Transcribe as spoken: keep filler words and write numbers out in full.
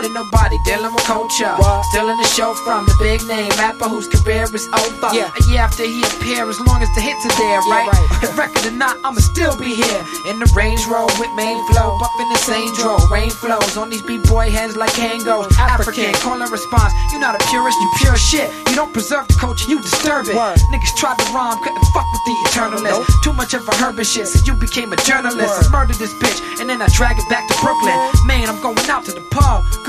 hurting nobody, dealing with culture. Still in the show from the big name rapper whose career is over. Yeah. A year after he appear, as long as the hits are there, right? Yeah, right. If record or not, I'ma still be here in the Range Rover with main flow, buffing the same dro. Rain flows on these b-boy heads like Kango. African, call and response. You not a purist, you pure shit. You don't preserve the culture, you disturb it. Word. Niggas tried to rhyme, couldn't fuck with the eternalist. Nope. Too much of a herb and shit, so you became a journalist. Word. I murdered this bitch, and then I drag it back to Brooklyn. Man, I'm going out to the pub.